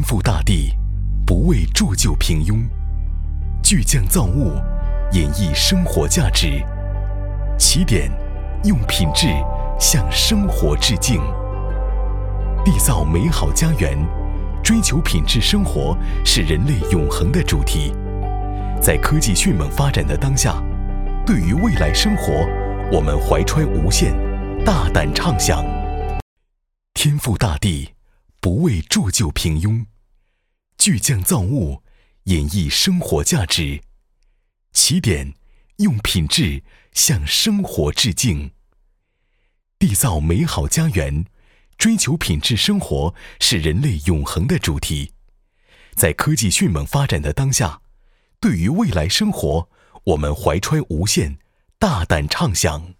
覆大地，不为铸就平庸；巨匠造物，演绎生活价值。起点，用品质向生活致敬。缔造美好家园，追求品质生活是人类永恒的主题。在科技迅猛发展的当下，对于未来生活，我们怀揣无限，大胆畅想。天赋大地，不为铸就平庸；巨匠造物，演绎生活价值。起点，用品质向生活致敬。缔造美好家园，追求品质生活是人类永恒的主题。在科技迅猛发展的当下，对于未来生活，我们怀揣无限，大胆畅想。